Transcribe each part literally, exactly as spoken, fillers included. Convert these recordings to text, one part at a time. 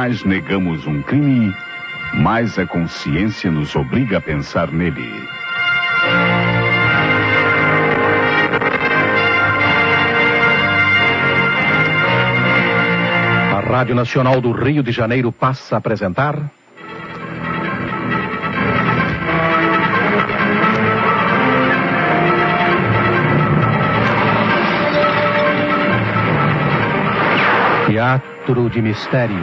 mais negamos um crime, mais a consciência nos obriga a pensar nele. A Rádio Nacional do Rio de Janeiro passa a apresentar... Teatro de Mistério.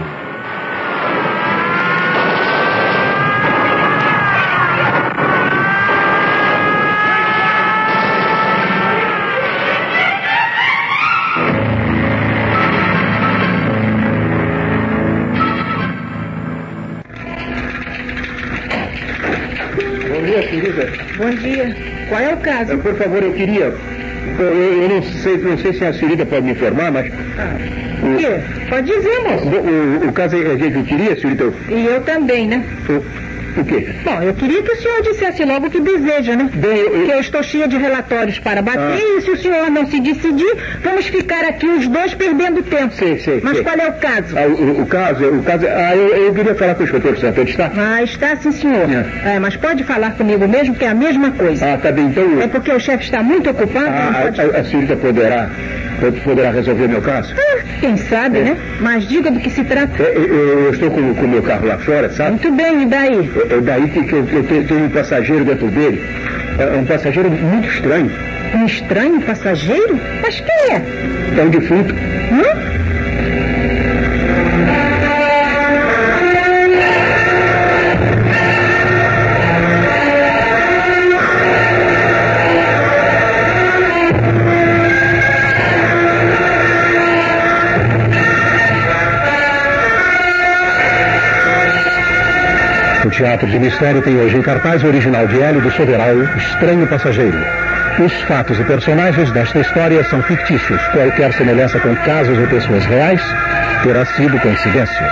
Bom dia, querida. Bom dia. Qual é o caso? Por favor, eu queria... Eu, eu não sei, não sei se a senhorita pode me informar, mas... Ah, o quê? Pode dizer, moço. O, o, o caso é que eu queria, senhorita... E eu também, né? O, o quê? Bom, eu queria que o senhor dissesse logo o que deseja, né? Bem, eu, eu... Que eu estou cheia de relatórios para bater ah. e se o senhor não se decidir, vamos ficar aqui os dois perdendo tempo. Sei, sei, Mas sei. qual é o caso? Ah, o, o caso, o caso... Ah, eu, eu queria falar com o inspetor Santana, está? Ah, está sim, senhor. É. É, mas pode falar comigo mesmo, que é a mesma coisa. Ah, tá bem, então... É porque o chefe está muito ocupado. Ah, não pode... a, a, a senhorita poderá... Poderá resolver meu caso? Ah, quem sabe, é. né? Mas diga do que se trata. É, eu, eu estou com o meu carro lá fora, sabe? Muito bem, e daí? É, é daí que, que eu, eu tenho, tenho um passageiro dentro dele. É um passageiro muito estranho. Um estranho passageiro? Mas quem é? É um defunto. Hum? O Teatro de Mistério tem hoje em cartaz o original de Hélio do Soberal, Estranho Passageiro. Os fatos e personagens desta história são fictícios. Qualquer semelhança com casos ou pessoas reais terá sido coincidência.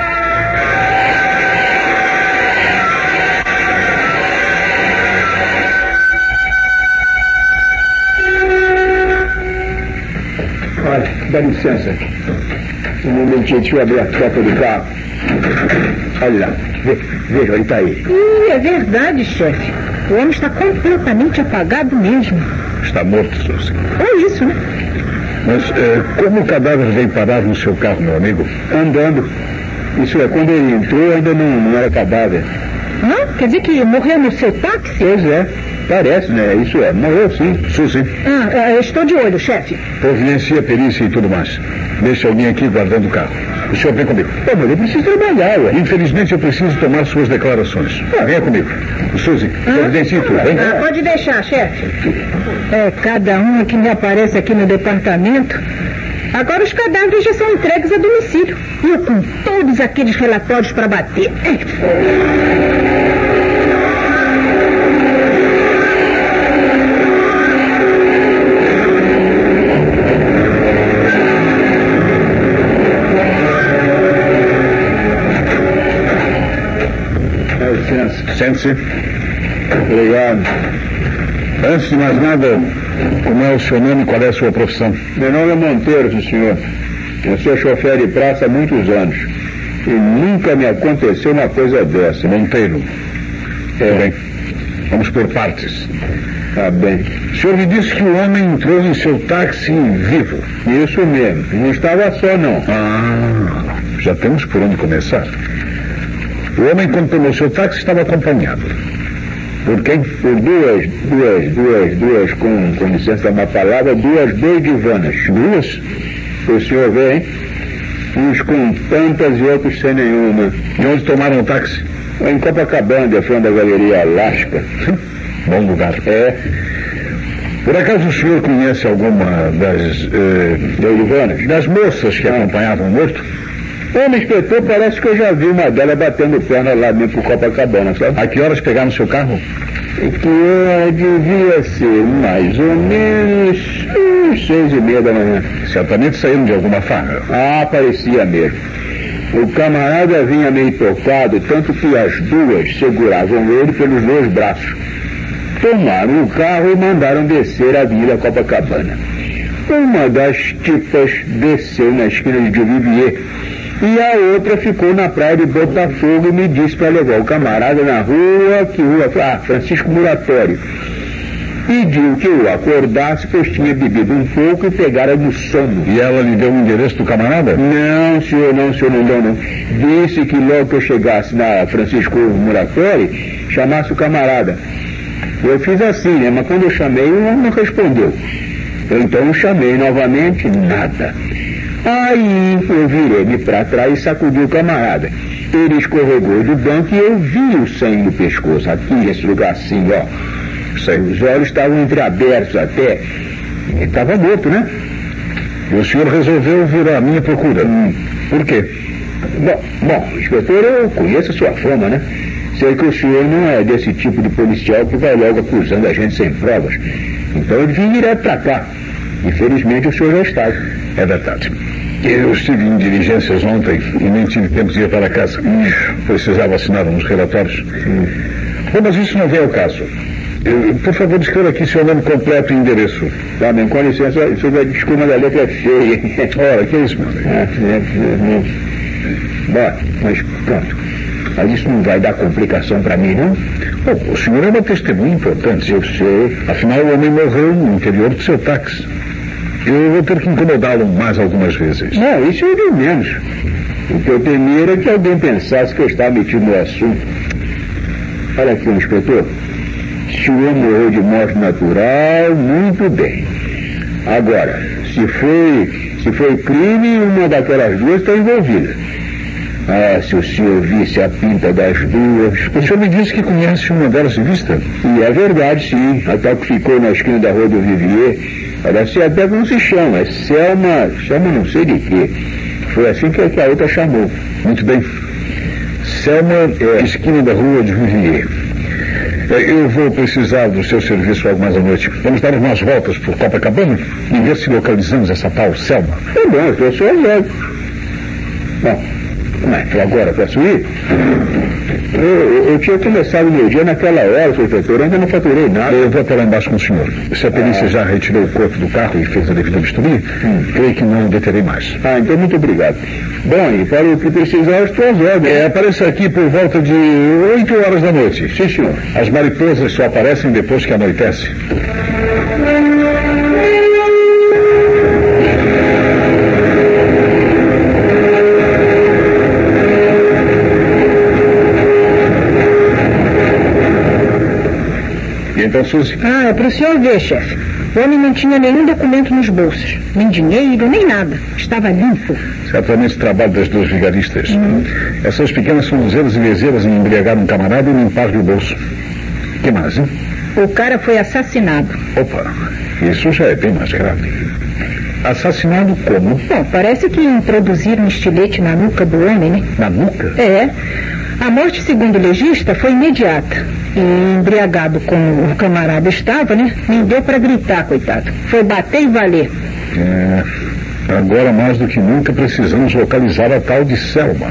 Olha, dá licença. Um momentinho, deixa eu abrir a porta do carro. Olha lá, Ve, veja, ele está aí. Ih, é verdade, chefe. O homem está completamente apagado mesmo. Está morto, Suzy. É isso, né? Mas eh, como o cadáver veio parar no seu carro, meu amigo? Andando. Isso é, quando ele entrou ainda não, não era cadáver. Ah, quer dizer que morreu no seu táxi? Pois é, parece, né? Isso é, morreu sim. Suzy. Ah, eu estou de olho, chefe. Providencia a perícia e tudo mais. Deixa alguém aqui guardando o carro. O senhor vem comigo. Pô, mas eu preciso trabalhar, ué. Infelizmente eu preciso tomar suas declarações. Ah, venha comigo. Suzy, ah? Providencie tudo, vem. Ah, pode deixar, chefe. É, cada um que me aparece aqui no departamento. Agora os cadáveres já são entregues a domicílio. E eu com todos aqueles relatórios para bater. Sente-se. Obrigado. Antes de mais nada, como é o seu nome e qual é a sua profissão? Meu nome é Monteiro, sim, senhor. Eu sou chofer de praça há muitos anos. E nunca me aconteceu uma coisa dessa. Monteiro. É. Bem, vamos por partes. Tá bem. O senhor me disse que o homem entrou em seu táxi vivo. Isso mesmo. Não estava só, não. Ah, já temos por onde começar. O homem, quando tomou seu táxi, estava acompanhado. Por quem? Por duas, duas, duas, duas, com, com licença da má palavra, duas doidivanas. Duas? O senhor vê, hein? Uns com tantas e outros sem nenhuma. De onde tomaram o táxi? Em Copacabana, de frente da Galeria Alaska. Bom lugar. É. Por acaso o senhor conhece alguma das... Eh, doidivanas? Das moças que ah. acompanhavam o morto? Ô, inspetor, parece que eu já vi uma delas batendo perna lá dentro pro Copacabana, sabe? A que horas pegaram seu carro? Que hora devia ser mais ou menos uns seis e meia da manhã. Certamente saíram de alguma farra. Ah, parecia mesmo. O camarada vinha meio tocado, tanto que as duas seguravam ele pelos dois braços. Tomaram o carro e mandaram descer a Avenida Copacabana. Uma das tipas desceu na esquina de Duvivier E a outra ficou na praia de Botafogo e me disse para levar o camarada na rua, que rua? Ah, Francisco Muratório. Pediu que eu acordasse, pois tinha bebido um pouco e pegara no sono. E ela lhe deu o endereço do camarada? Não, senhor, não, senhor, não deu, não. Disse que logo que eu chegasse na Francisco Muratório, chamasse o camarada. Eu fiz assim, né? Mas quando eu chamei, ele não respondeu. Eu, então eu chamei novamente, nada. Aí eu virei-me para trás e sacudi o camarada. Ele escorregou do banco e eu vi o sangue no pescoço, aqui nesse lugar assim, ó. Os olhos estavam entreabertos até. Ele estava morto, né? E o senhor resolveu vir à minha procura. Hum. Por quê? Bom, bom, inspetor, eu conheço a sua fama, né? Sei que o senhor não é desse tipo de policial que vai logo acusando a gente sem provas. Então eu vim direto para cá. Infelizmente o senhor já está. É verdade. Eu estive em diligências ontem e nem tive tempo de ir para casa. Hum. Precisava assinar uns relatórios. Hum. Bom, mas isso não vem ao caso. Eu, por favor, escreva aqui seu nome completo e endereço. Tá bem, com licença, isso da desculpa da letra é feia. Ora, que é isso, meu amigo? É, é, é, é. Bom, mas pronto. Mas isso não vai dar complicação para mim, não? Bom, o senhor é uma testemunha importante. Eu sei. Afinal, o homem morreu no interior do seu táxi. Eu vou ter que incomodá-lo mais algumas vezes. Não, isso é de menos. O que eu temia era que alguém pensasse que eu estava metido no assunto. Olha aqui, inspetor. Se o homem morreu de morte natural, muito bem. Agora, se foi, se foi crime, uma daquelas duas está envolvida. Ah, se o senhor visse a pinta das duas... O senhor me disse que conhece uma delas de vista? E é verdade, sim. Até que ficou na esquina da Rua do Vivier. Parece até como se chama. É Selma... Selma não sei de quê. Foi assim que a outra chamou. Muito bem. Selma, é, esquina da Rua de Vivier. Eu vou precisar do seu serviço logo mais à noite. Vamos dar umas voltas por Copacabana e ver se localizamos essa tal Selma. É bom, eu sou olhando. Bom, mas agora posso ir? Eu, eu, eu tinha começado o meu dia naquela hora, seu inspetor, ainda não faturei nada. Eu vou até lá embaixo com o senhor. Se a perícia ah. já retirou o corpo do carro e fez a devida vistoria, hum. creio que não deterei mais. Ah, então muito obrigado. Bom, e para o que precisar, eu estou às ordens. É, apareça aqui por volta de oito horas da noite. Sim, senhor. As mariposas só aparecem depois que anoitece. Então, Suzy? Ah, é para o senhor ver, chefe. O homem não tinha nenhum documento nos bolsos. Nem dinheiro, nem nada. Estava limpo. Certamente o trabalho das duas vigaristas. Hum. Essas pequenas sonzeiras e vezeiras em embriagar um camarada e limpar-lhe o bolso. O que mais, hein? O cara foi assassinado. Opa, isso já é bem mais grave. Assassinado como? Bom, parece que introduziram um estilete na nuca do homem, né? Na nuca? É. A morte, segundo o legista, foi imediata. E embriagado como o camarada estava, né? Nem deu para gritar, coitado. Foi bater e valer. É, agora mais do que nunca precisamos localizar a tal de Selma.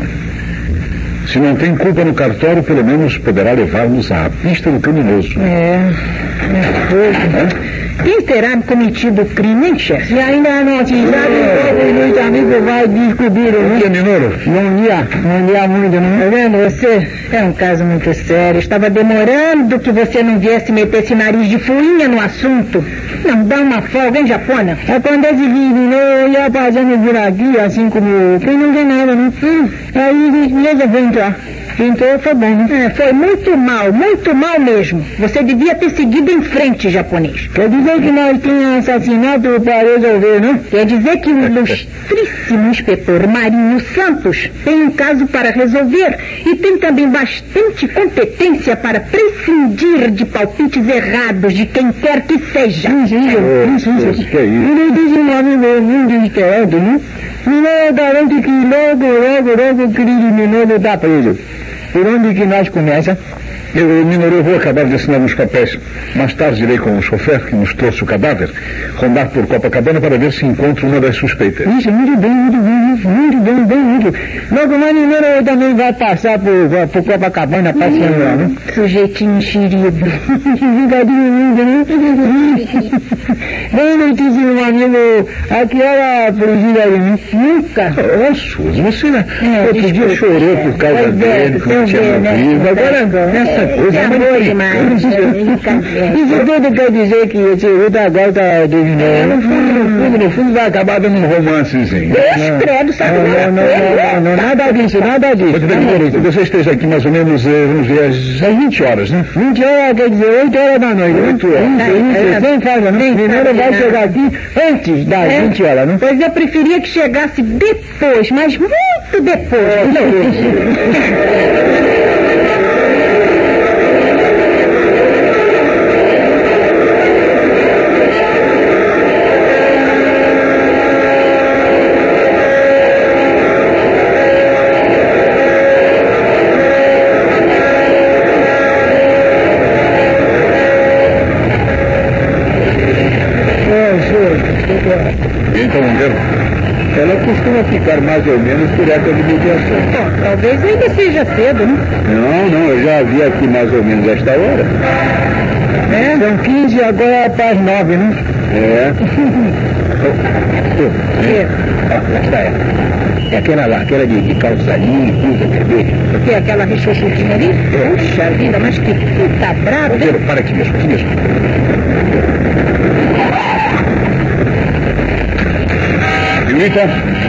Se não tem culpa no cartório, pelo menos poderá levar-nos à pista do criminoso. É, é coisa. É? Quem terá cometido o crime, hein, chefe? E ainda não atingido, é. Meus amigos vai descobrir, né? E Minoro? Não ia, não ia muito, não. Tá vendo? Você é um caso muito sério. Estava demorando que você não viesse meter esse nariz de fuinha no assunto. Não dá uma folga, hein, Japona? É quando esse vídeo, né? Eu ia fazendo vir aqui, assim como quem não tem nada, né? Hum. Aí, beleza, vou entrar. Então foi bom, né? É, foi muito mal, muito mal mesmo. Você devia ter seguido em frente, japonês. Quer dizer que nós tínhamos assassinato para resolver, né? Quer dizer que o ilustríssimo inspetor Marinho Santos tem um caso para resolver e tem também bastante competência para prescindir de palpites errados de quem quer que seja. Sim, sim, sim, sim, sim. Que é isso? Ele disse um nome muito desesperado, né? E não garante que logo, logo, logo o criminoso dá preso. Por onde que nós começa? Eu, Minoru, eu vou acabar de assinar uns papéis. Mais tarde irei com o chofer que nos trouxe o cadáver, rondar por Copacabana para ver se encontro uma das suspeitas. Isso, muito bem, muito bem, muito bem, bem, muito. Logo mais Minoru também vai passar por, por Copacabana passeando lá, né? Sujeitinho enxerido. Figadinho lindo, né? Bem notícia, meu amigo. Aquela frigida de mim. Nunca. Ô, Suzy, você né? É, outro dia chorou por causa pois dele, que não tinha morrido. Agora, essa coisa é muito demais. Isso tudo quer dizer que esse Ruta agora tá dominando. No fundo, no fundo, no fundo vai acabar dando um romancezinho. Deixa, credo, sabe? Não, não, não, não, nada disso, nada disso. Você esteja aqui mais ou menos, vamos ver, às vinte horas, né? vinte horas, quer dizer, oito horas da noite. oito horas. Sem falta, né? Primeiro vai chegar aqui antes das vinte horas, né? Pois eu preferia que chegasse depois, mas muito depois. Então, ela costuma ficar mais ou menos por essa limitação. Bom, talvez ainda seja cedo, né? Não, não, eu já vi aqui mais ou menos esta hora. É? São quinze agora para as nove, né? É. É. Ah, lá está ela. É aquela lá, aquela de, de calçadinha, blusa vermelha. O que? Aquela rechochutinha ali? É. Puxa vida, mas que puta brava. Pedro, para aqui mesmo, aqui mesmo. Senhorita?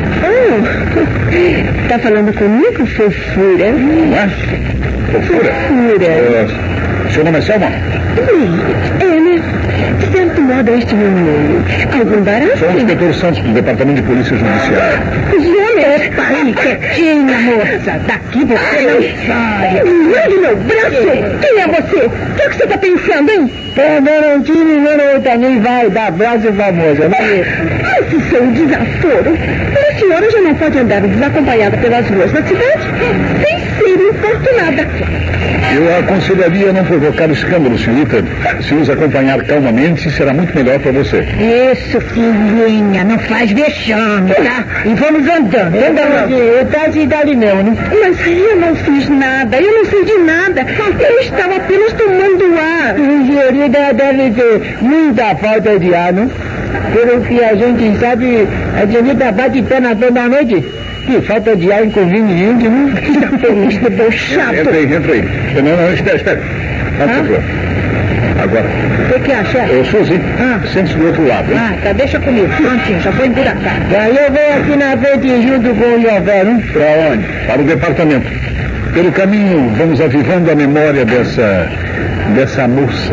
Oh, tá falando comigo, fofura? Ué? Fofura? Fofura. Uh, seu nome é Selma? É, né? De certo modo, este menino. Algum barato? Sou o inspetor Santos do Departamento de Polícia Judiciária. Opa, aí, quietinha, moça. Daqui você não sai. Olha meu braço. Quem é você? O que, é que você tá pensando, hein? Pra garantir, menino, também vai dar braço famosa, né? Esse seu desaforo. A senhora já não pode andar desacompanhada pelas ruas da cidade sem ser importunada. Eu aconselharia não provocar escândalo, senhorita. Se nos acompanhar calmamente, será muito melhor para você. Isso, filhinha, não faz vexame, tá? E vamos andando. Eu tá de idade mesmo, né? Mas eu não fiz nada, eu não fiz de nada. Eu estava apenas tomando ar. Senhorita deve ter muita falta de ar, né? Pelo que a gente sabe, a senhorita bate pé na frente da noite. Que falta de ar inconveniente, né? Isso, debochado. Entra aí, entra aí. Não, não, espera, espera. Ah? Agora. O que, que acha? Eu sou Zinho. Ah. Sente-se do outro lado, hein? Ah, tá, deixa comigo. Prontinho, já vou emburacar. Daí eu venho aqui na frente junto com o Jové, né? Pra onde? Para o departamento. Pelo caminho, vamos avivando a memória dessa... dessa moça.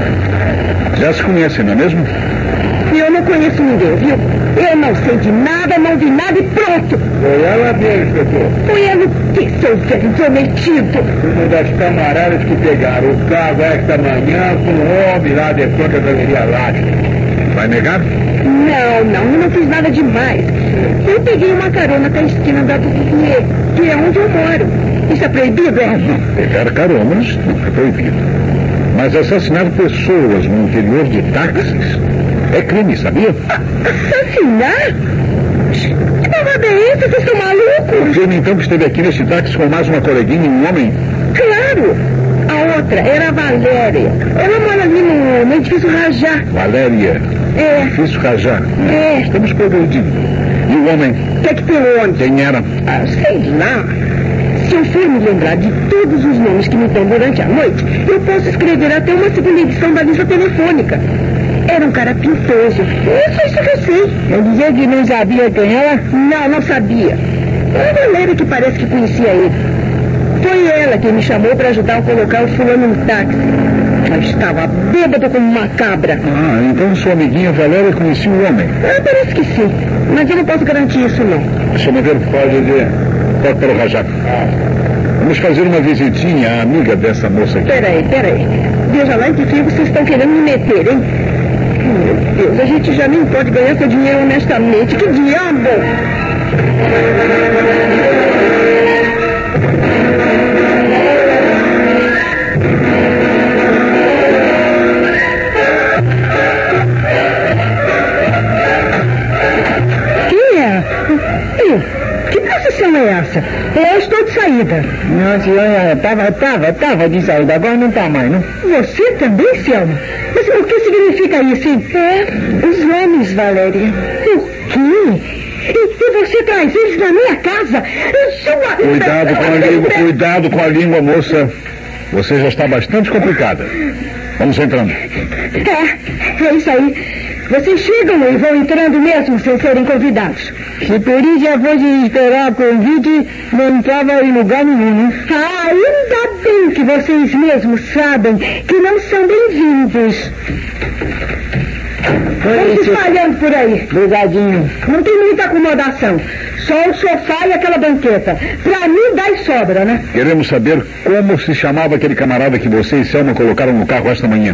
Já se conhecem, não é mesmo? Eu não conheço ninguém, viu? Eu não sei de nada, não vi nada e pronto. Foi ela mesmo, inspetor. Foi ela o quê, seu velho prometido? Uma das camaradas que pegaram o carro esta manhã com um homem lá de frente da galeria Lática. Vai negar? Não, não, eu não fiz nada demais. Eu peguei uma carona até a esquina da Duvier, que é onde eu moro. Isso é proibido, é? Pegar caronas não é proibido. Mas assassinar pessoas no interior de táxis é crime, sabia? Assassinar? Que babada é essa? Vocês estão malucos? Confirma então que esteve aqui nesse táxi com mais uma coleguinha e um homem? Claro! A outra era a Valéria. Ela mora ali no, no edifício Rajá. Valéria? É. Edifício Rajá? É. Estamos progredindo. E o homem? O que é que tem onde? Quem era? Ah, sei lá. Se eu for me lembrar de todos os nomes que me dão durante a noite, eu posso escrever até uma segunda edição da lista telefônica. Era um cara pintoso. Isso, isso que eu sei. Não dizia que não sabia quem era? Não, não sabia. É a Valéria que parece que conhecia ele. Foi ela que me chamou para ajudar a colocar o fulano no táxi. Ela estava bêbada como uma cabra. Ah, então sua amiguinha Valéria conhecia o homem? Ah, parece que sim. Mas eu não posso garantir isso, não. Seu modelo pode dizer. Pode para o Rajá. Vamos fazer uma visitinha à amiga dessa moça aqui. Peraí, peraí. Veja lá em que fio vocês estão querendo me meter, hein? Meu Deus, a gente já nem pode ganhar seu dinheiro honestamente. Que diabo! Quem é? Eu. Que posição é essa? Eu estou de saída. Não, senhora, estava, estava, estava de saída, agora não está mais, não? Você também, Selma? Mas o que significa isso, hein? É, os homens, Valéria. O quê? E, e você traz eles na minha casa? Sua... Cuidado com a língua, cuidado com a língua, moça. Você já está bastante complicada. Vamos entrando. É, é isso aí. Vocês chegam e vão entrando mesmo sem serem convidados. Se Peri já fosse esperar o convite, não entrava em lugar nenhum, né? Ah, ainda bem que vocês mesmos sabem que não são bem-vindos. Estão se espalhando por aí. Obrigadinho. Não tem muita acomodação. Só o sofá e aquela banqueta. Pra mim dá e sobra, né? Queremos saber como se chamava aquele camarada que você e Selma colocaram no carro esta manhã.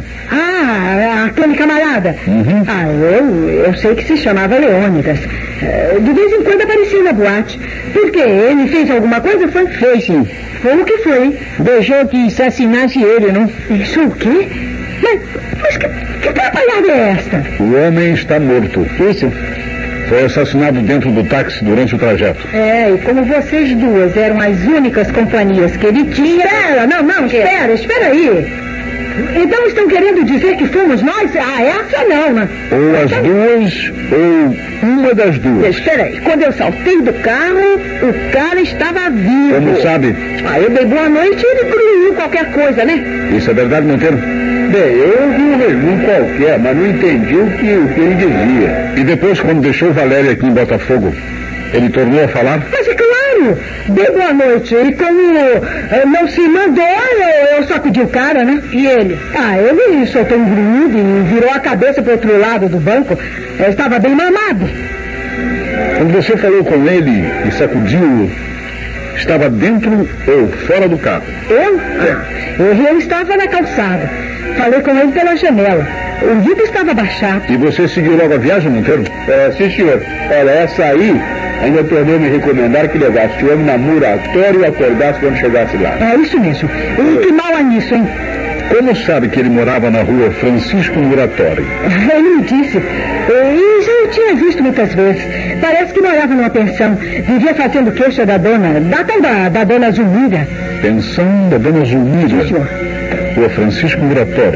Ah, aquele camarada. Uhum. Ah, eu, eu sei que se chamava Leônidas. De vez em quando aparecia na boate. Por quê? Ele fez alguma coisa? Foi? Fez sim. Foi o que foi? Deixou que assassinasse ele, não? Isso o quê? Mas, mas que, que atrapalhada é esta? O homem está morto. Isso. Foi assassinado dentro do táxi durante o trajeto. É, e como vocês duas eram as únicas companhias que ele tinha... Espera, não, não, espera, espera aí. Então estão querendo dizer que fomos nós? Ah, essa não, né? Ou as duas, ou uma das duas. Espera aí, quando eu saltei do carro, o cara estava vivo. Como sabe? Ah, eu dei boa noite e ele grunhiu qualquer coisa, né? Isso é verdade, Monteiro? Bem, eu ouvi um resumo qualquer, mas não entendi o que, o que ele dizia. E depois, quando deixou Valéria aqui em Botafogo, ele tornou a falar? Mas é claro, dei boa noite. E como eh, não se mandou, eu, eu sacudi o cara, né? E ele? Ah, ele soltou um grunhido e virou a cabeça pro outro lado do banco. Eu estava bem mamado. Quando você falou com ele e sacudiu, estava dentro ou fora do carro? Eu? Eu, eu estava na calçada. Falei com ele pela janela. O vidro estava abaixado. E você seguiu logo a viagem, Monteiro? É, sim, senhor. Olha, essa aí ainda tornou me recomendar que levasse o homem na muratória e acordasse quando chegasse lá. É isso mesmo. E que mal há nisso, hein? Como sabe que ele morava na rua Francisco Muratório? Ele me disse. E já eu tinha visto muitas vezes. Parece que morava numa pensão. Vivia fazendo queixa da dona, da tal da, da dona Zulmira. Pensão da dona Zulmira? Sim, senhor. Rua Francisco Muratório.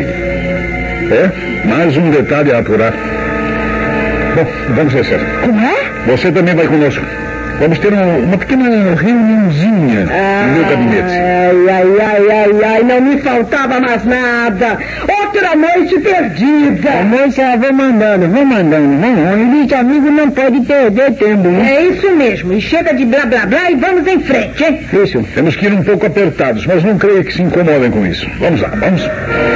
É, mais um detalhe a apurar. Bom, vamos descer. Como é? Você também vai conosco. Vamos ter uma, uma pequena reuniãozinha ah, no meu gabinete. Ai, ai, ai, ai, ai, não me faltava mais nada. Outra noite perdida. A moça, vou mandando, vou mandando. Vamos, esse amigo não pode perder tempo, né? É isso mesmo. E chega de blá, blá, blá e vamos em frente, hein? Isso. Temos que ir um pouco apertados, mas não creio que se incomodem com isso. Vamos lá, vamos.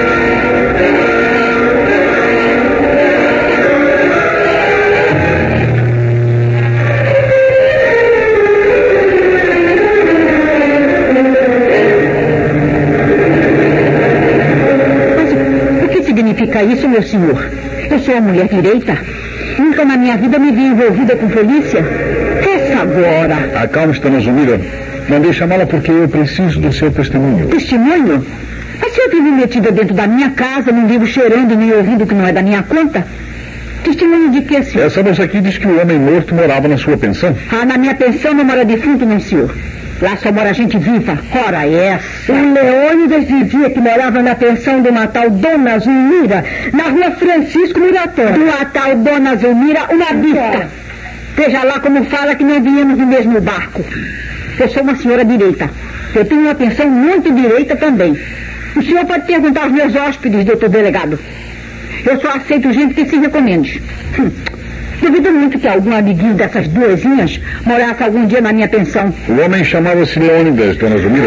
Significa isso, meu senhor? Eu sou a mulher direita. Nunca na minha vida me vi envolvida com polícia. Essa agora. Acalme-se, dona Zulmira. Mandei chamá-la porque eu preciso do seu testemunho. Testemunho? Mas se eu vivo metida dentro da minha casa, não vivo cheirando nem ouvindo que não é da minha conta? Testemunho de que, senhor? Essa moça aqui diz que o homem morto morava na sua pensão. Ah, na minha pensão não mora defunto, não, senhor. Lá só mora gente viva. Ora essa. O Leônidas dizia que morava na pensão de uma tal Dona Zulmira, na rua Francisco Muratório. De uma tal Dona Zulmira, uma bicha. Veja lá como fala que não viemos no mesmo barco. Eu sou uma senhora direita. Eu tenho uma pensão muito direita também. O senhor pode perguntar aos meus hóspedes, doutor delegado. Eu só aceito gente que se recomende. Hum. Duvido muito que algum amiguinho dessas duasinhas morasse algum dia na minha pensão. O homem chamava-se Leônidas, dona Zulmira.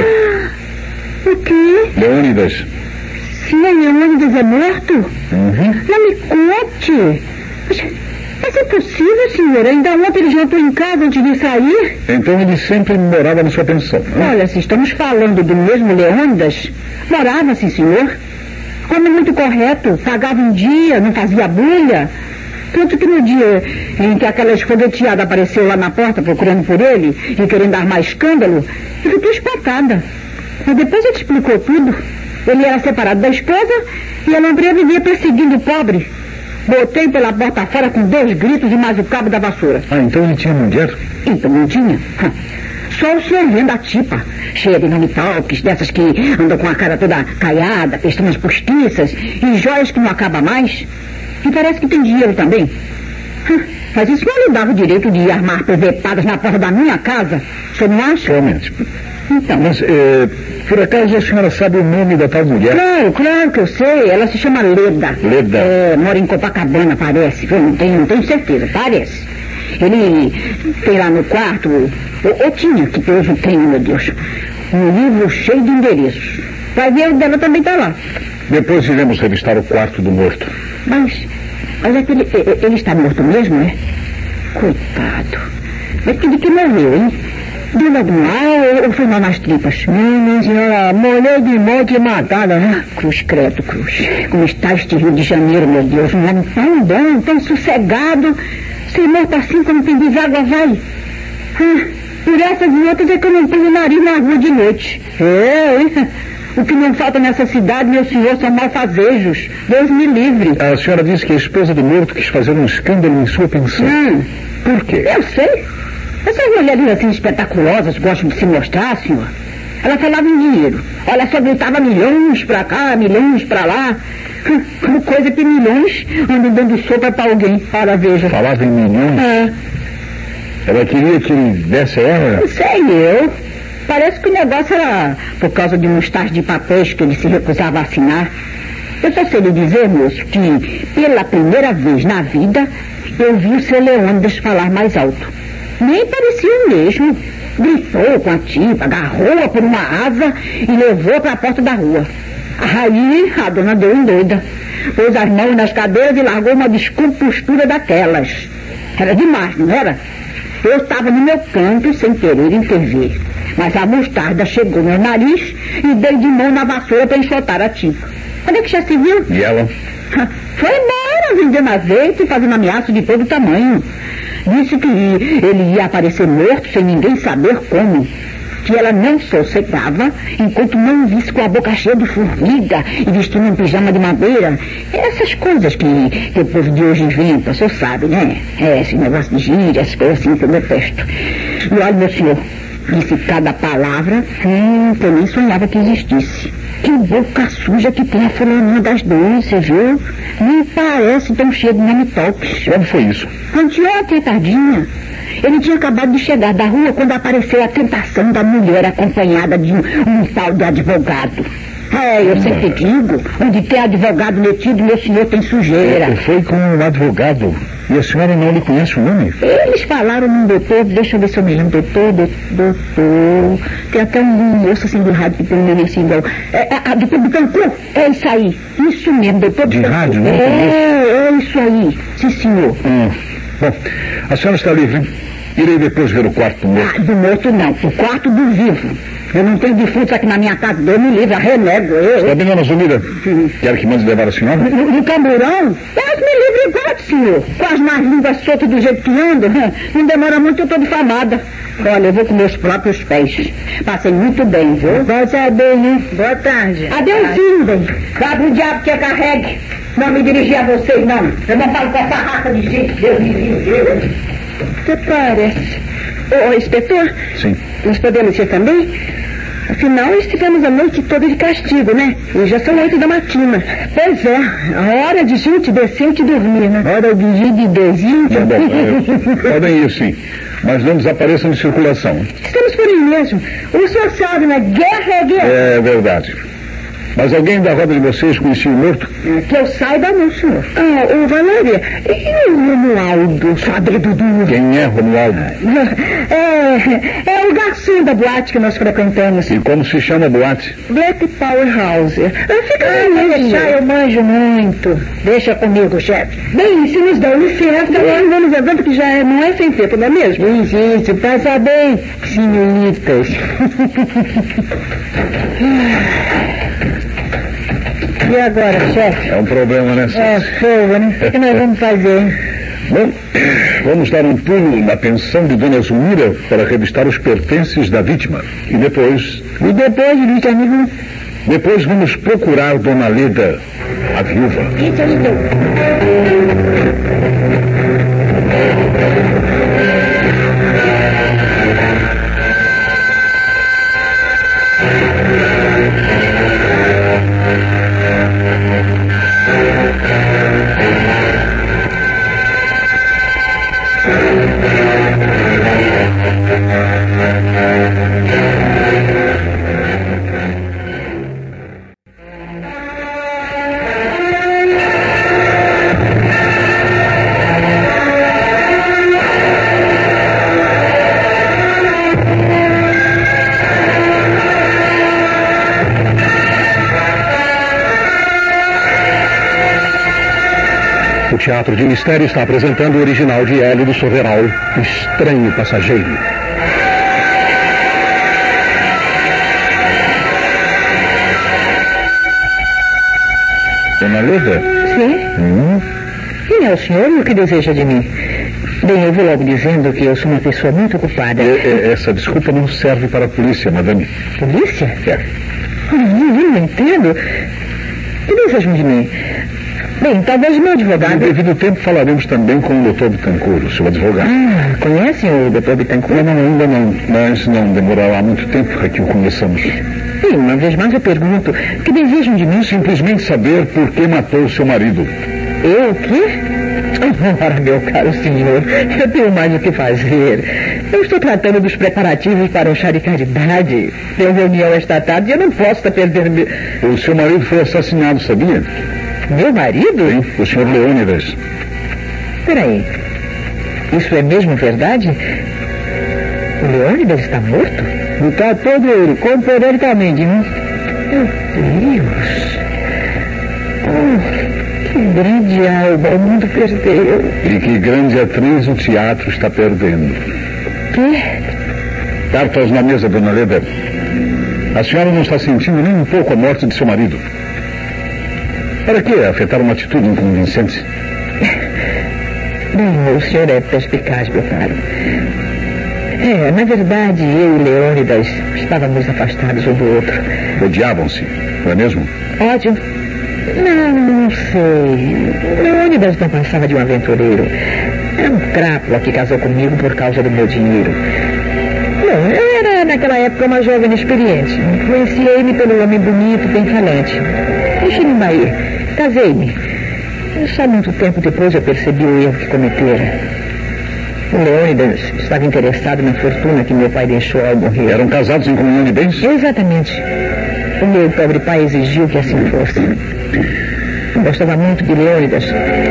Ah, o quê? Leônidas. Sim, Leônidas é morto? Uhum. Não me conte. Mas, mas é possível, senhor? Ainda ontem ele jantou em casa antes de sair? Então ele sempre morava na sua pensão. Né? Olha, se estamos falando do mesmo Leônidas, morava, sim, senhor. Homem muito correto, pagava um dia, não fazia bulha. Tanto que no dia em que aquela esfogueteada apareceu lá na porta procurando por ele e querendo dar mais escândalo, eu fiquei espantada. Mas depois ele explicou tudo. Ele era separado da esposa e a lampreia vivia perseguindo o pobre. Botei pela porta fora com dois gritos e mais o cabo da vassoura. Ah, então ele tinha mulher? Então não tinha. Só o senhor vendo a tipa, cheia de nome-talques, dessas que andam com a cara toda caiada, pestanas postiças e joias que não acabam mais. E parece que tem dinheiro também. Mas isso não lhe dava o direito de armar presepadas na porta da minha casa. Você não acha? Realmente. Então. Mas, é, por acaso, a senhora sabe o nome da tal mulher? Claro, claro que eu sei. Ela se chama Leda. Leda? É, mora em Copacabana, parece. Eu não tenho, não tenho certeza, parece. Ele tem lá no quarto, ou, ou tinha, que hoje tem, meu Deus, um livro cheio de endereços. Vai ver, o dela também está lá. Depois iremos revistar o quarto do morto. Mas, mas é que ele, ele está morto mesmo, é? Coitado. Mas que de que morreu, hein? Deu logo mal ou foi mal nas tripas? Não, não, senhora, morreu de morte matada, né? Cruz, credo, cruz. Como está este Rio de Janeiro, meu Deus? Um homem tão bom, tão sossegado. Ser morto assim como quem diz água vai. Ah, por essas e outras é que eu não ponho o nariz na rua de noite. É, hein? O que não falta nessa cidade, meu senhor, são malfazejos. Deus me livre. A senhora disse que a esposa do morto quis fazer um escândalo em sua pensão. Hum. Por quê? Eu sei. Essas mulheres assim espetaculosas gostam de se mostrar, senhor. Ela falava em dinheiro. Olha, só gritava milhões pra cá, milhões pra lá. Como coisa que milhões andam dando sopa pra alguém. Ora, veja. Falava em milhões? É. Ela queria que ele desse a ela? Não sei eu. Parece que o negócio era por causa de uns tais de papéis que ele se recusava a assinar. Eu só sei lhe dizer, moço, que pela primeira vez na vida eu vi o seu Leônidas falar mais alto. Nem parecia o mesmo. Gritou com a tipa, agarrou-a por uma asa e levou para a porta da rua. Aí a dona deu em doida. Pôs as mãos nas cadeiras e largou uma descompostura daquelas. Era demais, não era? Eu estava no meu canto sem querer intervir. Mas a mostarda chegou no nariz e dei de mão na vassoura para enxotar a tipa. Onde é que já se viu? E ela? Foi embora, vendendo azeite e fazendo ameaça de todo tamanho. Disse que ele ia aparecer morto sem ninguém saber como. Que ela não sossegava enquanto não visse com a boca cheia de formiga e vestindo um pijama de madeira. Essas coisas que, que o povo de hoje inventa, o senhor sabe, né? É, esse negócio de gíria, essas coisas assim que eu detesto. E olha, meu senhor, disse cada palavra hum, que eu nem sonhava que existisse. Que boca suja que tem a fulaninha das duas, você viu? Nem parece tão cheio de nome-toques. Quando foi isso? Anteontem, tardinha. Ele tinha acabado de chegar da rua quando apareceu a tentação da mulher acompanhada de um, um tal de advogado. É, eu sempre digo, onde tem advogado metido, meu senhor tem sujeira. Eu foi com um advogado e a senhora não lhe conhece o nome? Eles falaram num doutor, deixa eu ver se eu me lembro, doutor, doutor, doutor. Tem até um moço assim do rádio que tem um nome assim igual. É, a, doutor Bittencourt, é isso aí, isso mesmo, doutor De rádio, não? É, é isso aí, sim senhor. Hum. Bom, a senhora está livre. Irei depois ver o quarto do morto. Ah, do morto não, o quarto do vivo. Eu não tenho defuntos aqui na minha casa, Deus me livre, renego. Eu, Está bem, dona Zumira? Quer que mande levar a senhora? No, no camburão? Deus me livre, pode, senhor. Com as mais línguas soltas do jeito que ando, não demora muito, eu estou difamada. Olha, eu vou com meus próprios pés. Passei muito bem, viu? Passa bem, né? Boa tarde. Adeusinho, bem. Sabe o diabo que eu carregue. Não me dirigir a vocês, não. Eu não falo com essa raça de gente, Deus me livre. Você parece. Ô, ô, inspetor? Sim. Nós podemos ir também? Afinal, estivemos a noite toda de castigo, né? E já são oito da matina. Pois é, a hora de gente decente dormir, né? Hora de gente decente. Não, bom, é, podem ir, sim. Mas não desapareçam de circulação. Estamos por aí mesmo. O senhor sabe, né? Guerra é guerra. É verdade. Mas alguém da roda de vocês conhecia o morto? Que eu saiba, não, senhor. Ah, ô, Valéria, e o Romualdo, padre Dudu? Quem é Romualdo? É, é o garçom da boate que nós frequentamos. E como se chama a boate? Black Powerhouse. Fica ah, deixar, eu manjo muito. Deixa comigo, chefe. Bem, se nos dão licença, nós vamos evento que já é, não é sem tempo, não é mesmo? Isso, isso, passa bem, senhoritas. E agora, chefe? É um problema, né, É, fogo, né? O que nós vamos fazer? Bom, vamos dar um pulo na pensão de Dona Zumira para revistar os pertences da vítima. E depois... E depois, Luiz, amigo? Depois vamos procurar Dona Leda, a viúva. Isso aí, O Teatro de Mistério está apresentando o original de Hélio do Soveral, O Estranho Passageiro. Dona Leda? Sim? Hum? Quem é o senhor e o que deseja de mim? Bem, eu vou logo dizendo que eu sou uma pessoa muito ocupada. É, é, essa desculpa não serve para a polícia, madame. Polícia? É. Ah, eu não entendo. O que desejam de mim? Bem, talvez meu advogado... No devido tempo falaremos também com o doutor Bittencourt, o seu advogado. Ah, conhecem o doutor Bittencourt? Não, não, ainda não. Mas não demorará muito tempo para que o conheçamos. Bem, uma vez mais eu pergunto, o que desejam de mim? Simplesmente saber por que matou seu marido. Eu o quê? Ora, meu caro senhor, eu tenho mais o que fazer. Eu estou tratando dos preparativos para um chá de caridade. Tenho reunião esta tarde e eu não posso estar perdendo... O seu marido foi assassinado, sabia? Meu marido? Sim, o senhor Leônidas. Peraí, isso é mesmo verdade? O Leônidas está morto? Está todo ele, completamente, hein? Meu Deus! Oh, que grande alma o mundo perdeu. E que grande atriz o teatro está perdendo. Que? Cartas na mesa, dona Leda. A senhora não está sentindo nem um pouco a morte de seu marido. Para que afetar uma atitude inconvincente? Bem, o senhor é perspicaz, meu caro. É, na verdade, eu e Leônidas estávamos afastados um do outro. Odiavam-se, não é mesmo? Ódio? Não, não sei. Leônidas não passava de um aventureiro. Era um crápula que casou comigo por causa do meu dinheiro. Bom, eu era naquela época uma jovem inexperiente. Influenciei-me pelo homem bonito, bem falante. Deixei-me em Bahia. Casei-me. Só muito tempo depois eu percebi o erro que cometera. O Leônidas estava interessado na fortuna que meu pai deixou ao morrer. Eram casados em comunhão de bens? Exatamente. O meu pobre pai exigiu que assim fosse. Eu gostava muito de Leônidas.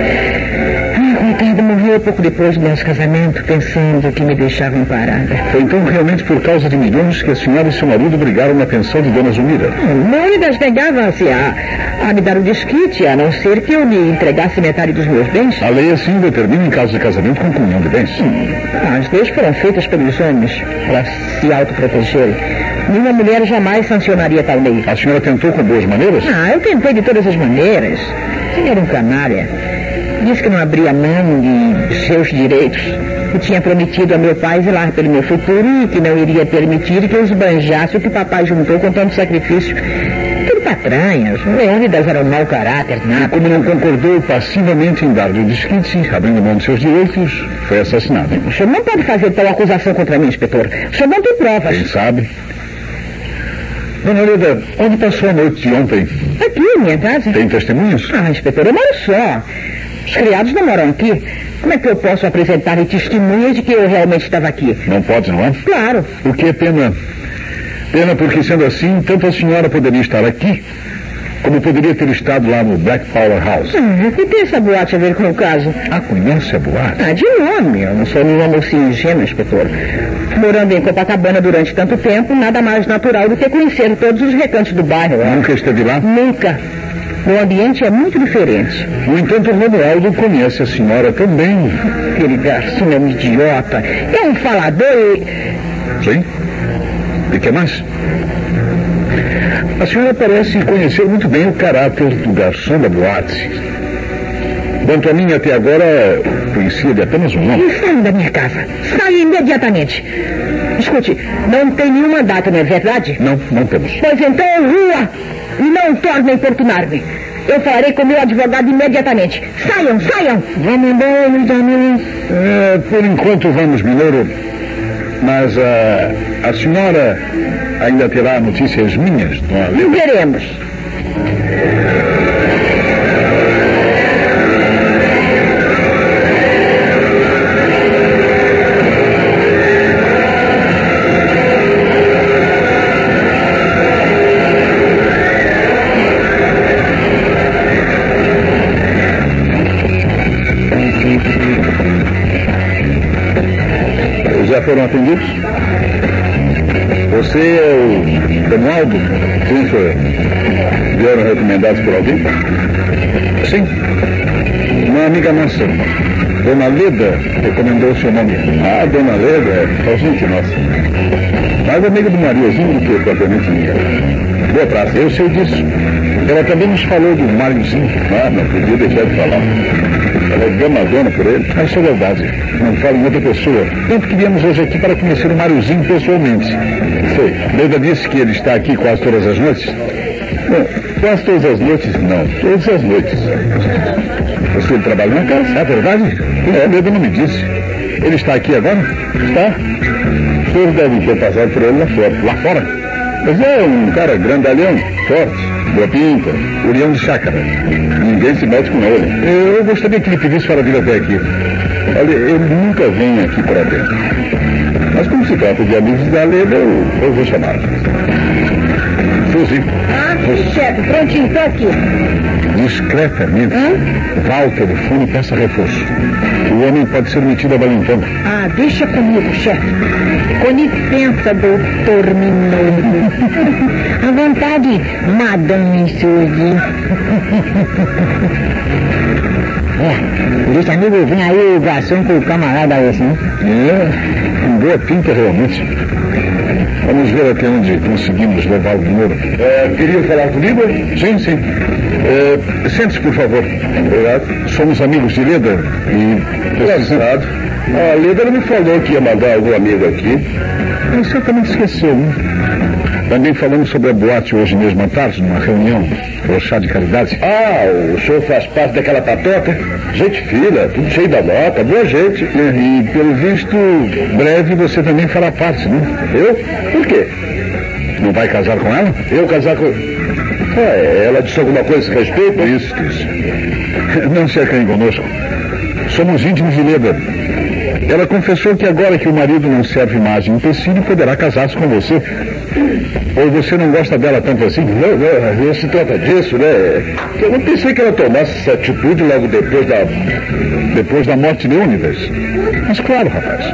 Ah, coitado, morreu pouco depois do nosso casamento, pensando que me deixava em parada. Foi então realmente por causa de milhões que a senhora e seu marido brigaram na pensão de Dona Zumira? Leônidas negava-se a, a me dar o desquite, a não ser que eu lhe entregasse metade dos meus bens. A lei assim determina em caso de casamento com comunhão de bens. Hum, as leis foram feitas pelos homens para se autoprotegerem. Nenhuma mulher jamais sancionaria tal lei. A senhora tentou com boas maneiras? Ah, eu tentei de todas as maneiras. Ele era um canalha. Disse que não abria mão de seus direitos. Que tinha prometido a meu pai zelar pelo meu futuro e que não iria permitir que eu esbanjasse o que papai juntou com tanto sacrifício. Tudo patranhas. Leônidas era um mau caráter, nada. E como não concordou passivamente em dar-lhe o desquite, abrindo mão de seus direitos, foi assassinado. O senhor não pode fazer tal acusação contra mim, inspetor. O senhor não tem provas. Quem sabe? Dona Leda, onde passou a noite de ontem? Aqui, em minha casa. Tem testemunhas? Ah, inspetor, eu moro só. Os criados não moram aqui. Como é que eu posso apresentar testemunhas de que eu realmente estava aqui? Não pode, não é? Claro. O que é pena? Pena porque, sendo assim, tanto a senhora poderia estar aqui, como poderia ter estado lá no Black Power House. Hum, o que tem essa boate a ver com o caso? Ah, conhece a boate? Ah, de nome. Eu não sou nenhuma mocinha ingênua, inspetor. Morando em Copacabana durante tanto tempo, nada mais natural do que conhecer todos os recantos do bairro. Né? Nunca esteve lá? Nunca. O ambiente é muito diferente. No entanto, o Romualdo conhece a senhora também. Aquele garçom é um idiota. É um falador e... Sim? E que mais? A senhora parece conhecer muito bem o caráter do garçom da boate. Quanto a mim, até agora, conhecia de apenas um nome. E saia da minha casa. Saia imediatamente. Escute, não tem nenhuma data, não é verdade? Não, não temos. Pois então, rua! E não torne a importunar-me. Eu falarei com meu advogado imediatamente. Saiam, saiam! Vamos embora, Mineiro. É, por enquanto vamos, Mineiro. Mas a, a senhora ainda terá notícias minhas, Dona Leda? Veremos. Já foram atendidos? Você é o Romualdo? Sim, senhor. Vieram recomendados por alguém? Sim. Uma amiga nossa, Dona Leda, recomendou o seu nome. Ah, Dona Leda, é gente nossa. Mais amiga do Mariozinho do que propriamente minha. Boa praça, eu sei disso. Ela também nos falou do Mariozinho. Ah, não podia deixar de falar. Ela é gamadona por ele. Ah, isso é verdade. Não falo em outra pessoa. Tanto que viemos hoje aqui para conhecer o Mariozinho pessoalmente. Sei. Leda disse que ele está aqui quase todas as noites. Bom, quase todas as noites não. Todas as noites. Você trabalha na casa? É verdade? É, Leda não me disse. Ele está aqui agora? Está. Os senhores devem ter passado por ele lá fora. Lá fora? Mas é um cara grandalhão, forte, boa pinta, o leão de chácara. Ninguém se mete com ele. Eu gostaria que ele pedisse para vir até aqui. Olha, ele nunca vem aqui para dentro. Mas como se trata de amigos da Leda, eu, eu vou chamar. Suzy. Ah, chefe, prontinho, estou aqui. Discretamente, Hã? vá ao telefone e peça reforço. O homem pode ser metido a valentão. Ah, deixa comigo, chefe. Com licença, doutor Minoso. À vontade, Madame Suzy. É, deixa amigo, vem aí o garçom com o camarada aí, assim. É, com boa pinta realmente. Vamos ver até onde conseguimos levar o dinheiro. É, queria falar comigo? Sim, sim. É, sente-se, por favor. Obrigado. Somos amigos de Leda e... Engraçado. A Leda não me falou que ia mandar algum amigo aqui. Ele certamente esqueceu, né? Também falamos sobre a boate hoje mesmo à tarde, numa reunião, o chá de caridade. Ah, o senhor faz parte daquela patota? Gente fina, tudo cheio da nota, boa gente. É, e, pelo visto, breve você também fará parte, né? Eu? Por quê? Não vai casar com ela? Eu casar com... Ah, ela disse alguma coisa a esse respeito? Isso, isso. Não se acanhe conosco. Somos íntimos de Leda. Ela confessou que agora que o marido não serve mais de empecilho, poderá casar-se com você. Ou você não gosta dela tanto assim? Não, não, não se trata disso, né? Eu não pensei que ela tomasse essa atitude logo depois da... depois da morte de Universe. Mas claro, rapaz.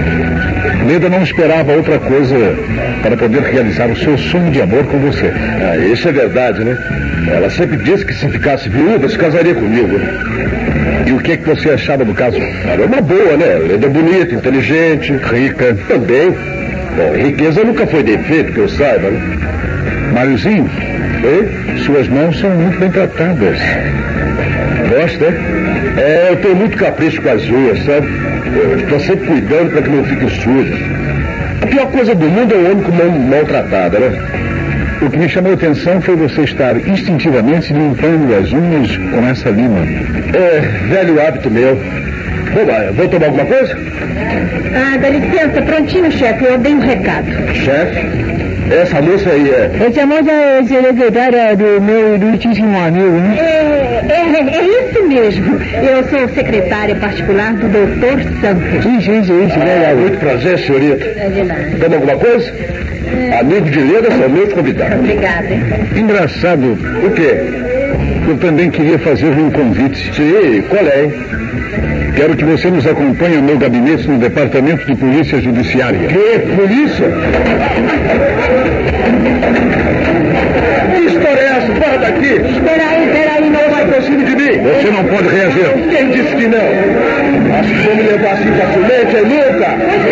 Leda não esperava outra coisa para poder realizar o seu sonho de amor com você. Ah, isso é verdade, né? Ela sempre disse que se ficasse viúva, se casaria comigo. E o que é que você achava do caso? Ela é uma boa, né? Leda é bonita, inteligente, rica. Também. Bom, riqueza nunca foi defeito, que eu saiba, né? Mariozinho, oi? Suas mãos são muito bem tratadas. Gosta, é? É, eu tenho muito capricho com as unhas, sabe? Eu estou sempre cuidando para que não fiquem sujas. A pior coisa do mundo é o homem com mão maltratada, né? O que me chamou a atenção foi você estar instintivamente limpando as unhas com essa lima. É, velho hábito meu. Bom, vai, vou tomar alguma coisa? Ah, dá licença, prontinho, chefe, eu dei um recado. Chefe? Essa moça aí é... Essa moça é secretária do meu ilustríssimo amigo, né? É, é, é isso mesmo. Eu sou secretária particular do doutor Santos. Isso, isso, isso, ah, verdade. Muito prazer, senhorita. É verdade. Toma alguma coisa? É... Amigo de Leda são meus convidados. Obrigada. Engraçado. O quê? Eu também queria fazer-lhe um convite. Sim, qual é, hein? Quero que você nos acompanhe ao meu gabinete no Departamento de Polícia Judiciária. Que? Polícia? Que história é essa? Fora daqui! Espera aí, espera aí, não vai por cima de mim! Você não pode reagir. Quem disse que não? Acho que vou me levar assim facilmente, hein, nunca?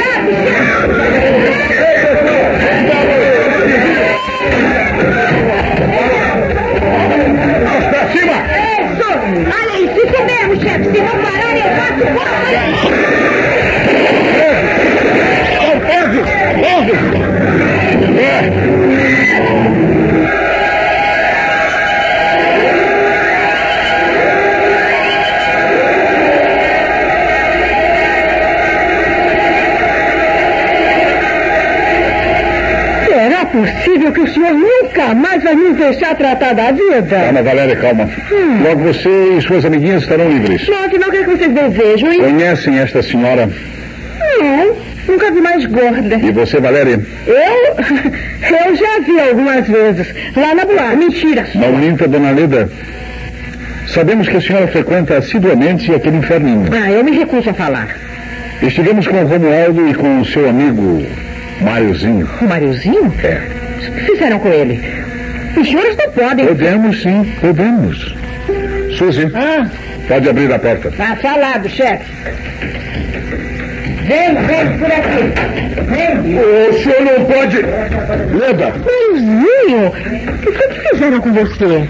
Pra cima! Isso! Olha isso, isso mesmo, chefe. Se não parar, eu faço conta. Ordem! Ordem! É! Possível que o senhor nunca mais vai nos deixar tratar da vida? Calma, Valéria, calma. Hum. Logo você e suas amiguinhas estarão livres. Não, afinal, o que é que vocês desejam, hein? Conhecem esta senhora? Não, nunca vi mais gorda. E você, Valéria? Eu? Eu já vi algumas vezes. Lá na boate. Mentira. Não minta, dona Leda. Sabemos que a senhora frequenta assiduamente aquele inferninho. Ah, eu me recuso a falar. Estivemos com o Romualdo e com o seu amigo... Mariozinho. O Mariozinho? É. O que fizeram com ele? Os senhores não podem. Podemos, sim, podemos. Suzy, ah. Pode abrir a porta. Tá falado, chefe. Vem, vem, por aqui. Vem. O senhor não pode... Leda. Mariozinho, o que foi que fizeram com você?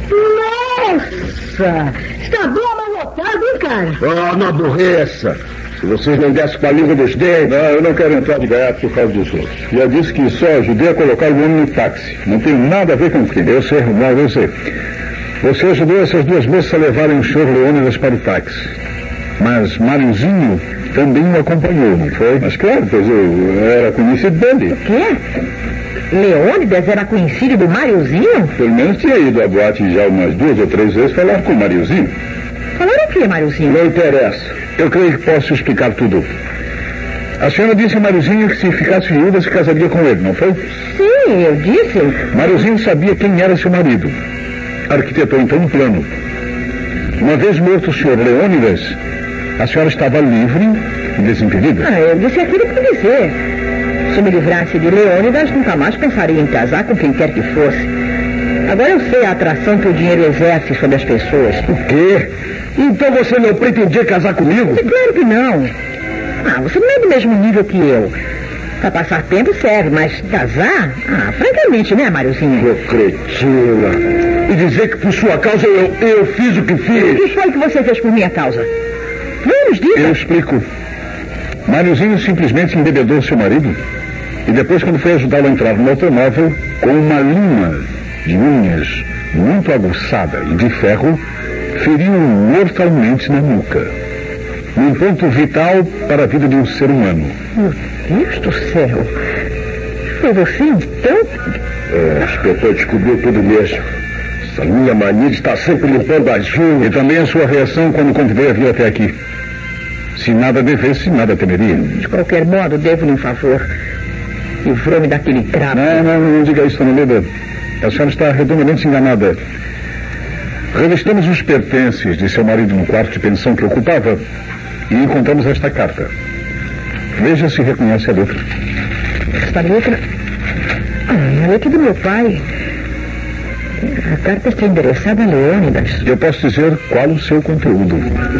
Nossa, está bem amalotado, hein, cara? Ah, não aborreça. Se vocês não dessem com a língua dos dentes... Não, eu não quero entrar de gaiato por causa dos outros. Já disse que só ajudei a colocar o homem no táxi. Não tem nada a ver com o crime. Eu sei, não, eu sei. Você ajudou essas duas moças a levarem o senhor Leônidas para o táxi. Mas Mariozinho também o acompanhou, não foi? Mas claro, pois eu era conhecido dele. O quê? Leônidas era conhecido do Mariozinho? Pelo menos tinha ido à boate já umas duas ou três vezes falar com o Mariozinho. Falaram o quê, Mariozinho? Não interessa. Eu creio que posso explicar tudo. A senhora disse a Mariozinho que se ficasse viúva se casaria com ele, não foi? Sim, eu disse. Mariozinho sabia quem era seu marido. Arquitetou então um plano. Uma vez morto o senhor Leônidas, a senhora estava livre e desimpedida. Ah, eu disse aquilo por dizer. Se me livrasse de Leônidas, nunca mais pensaria em casar com quem quer que fosse. Agora eu sei a atração que o dinheiro exerce sobre as pessoas. O quê? Então você não pretendia casar comigo? É claro que não. Ah, você não é do mesmo nível que eu. Pra passar tempo serve, mas casar? Ah, francamente, né, Mariozinho? Ô, cretina. E dizer que por sua causa eu, eu fiz o que fiz. O que foi que você fez por minha causa? Vamos, diga. Eu explico. Mariozinho simplesmente embebedou seu marido. E depois, quando foi ajudá-lo a entrar no automóvel, com uma lima de unhas muito aguçada e de ferro, feriu mortalmente na nuca. Um ponto vital para a vida de um ser humano. Meu Deus do céu. Foi você então? É, o inspetor descobriu tudo mesmo. Essa minha mania de estar sempre limpando as unhas. E também a sua reação quando convidei a vir até aqui. Se nada devesse, nada temeria. De qualquer modo, devo-lhe um favor. Livrou-me daquele cravo. Não, não, não diga isso, dona Leda. A senhora está redondamente enganada. Revistamos os pertences de seu marido no quarto de pensão que ocupava e encontramos esta carta. Veja se reconhece a letra. Esta letra? Ah, a letra do meu pai. A carta está endereçada a Leônidas. Eu posso dizer qual o seu conteúdo.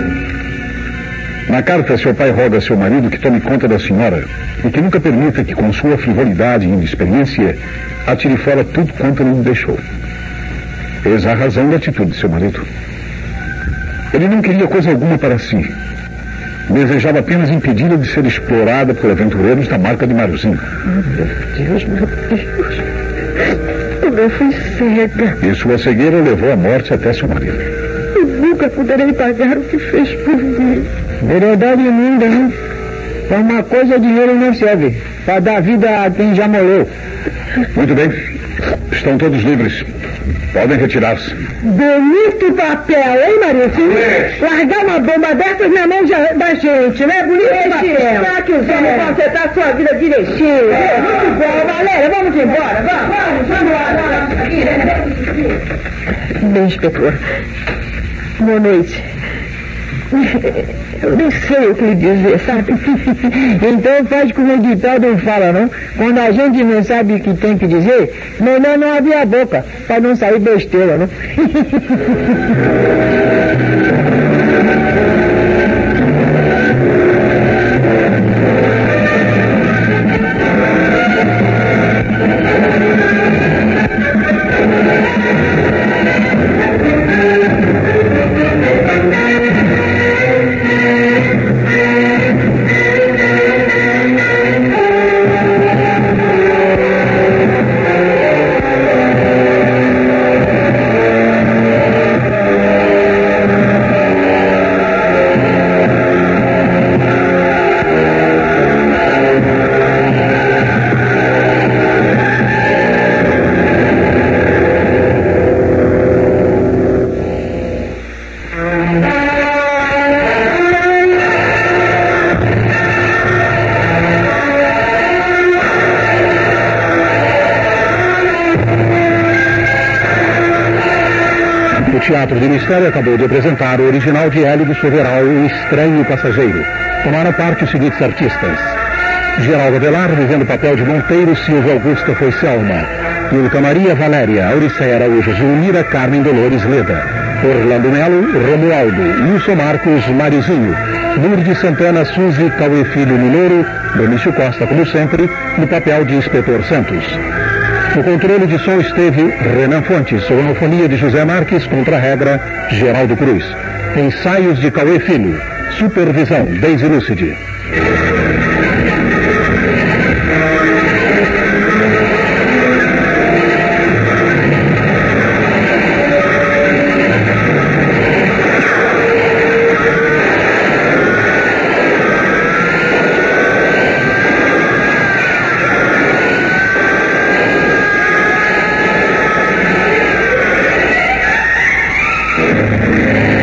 Na carta, seu pai roga a seu marido que tome conta da senhora e que nunca permita que, com sua frivolidade e inexperiência, atire fora tudo quanto ele lhe deixou. Eis a razão da atitude de seu marido. Ele não queria coisa alguma para si. Desejava apenas impedi-la de ser explorada por aventureiros da marca de Mariozinho. Oh, meu Deus, meu Deus. Eu fui cega. E sua cegueira levou à morte até seu marido. Eu nunca poderei pagar o que fez por mim. Verdade imunda, hein? Para uma coisa o dinheiro não serve. Para dar vida a quem já morreu. Muito bem. Estão todos livres. Podem retirar-se. Bonito papel, hein, Mariozinho? Largar uma bomba dessas na mão de, da gente, né? Bonito papel. Será que os homens vão acertar a sua vida direitinho? Muito bom, Valéria, vamos embora. Vamos, vamos, vamos. Bem, inspetor. Boa noite. Eu nem sei o que lhe dizer, sabe? Então faz como o ditado não fala, não? Quando a gente não sabe o que tem que dizer, melhor não abrir a boca, para não sair besteira, não? O Teatro de Mistério acabou de apresentar o original de Hélio de Soveral, O Estranho Passageiro. Tomaram parte os seguintes artistas: Geraldo Avelar, vivendo o papel de Monteiro, Silvia Augusta foi Selma, Nilka Maria Valéria, Auriceia Araújo Zulmira, Carmen Dolores Leda. Orlando Melo, Romualdo. Wilson Marcos, Marizinho. Lourdes Santana, Suzy, Cauê Filho, Mineiro. Benício Costa, como sempre, no papel de Inspetor Santos. No controle de som esteve Renan Fontes, sonofonia de José Marques, contra-regra Geraldo Cruz. Ensaios de Cauê Filho. Supervisão, Deise Lúcide. Thank you.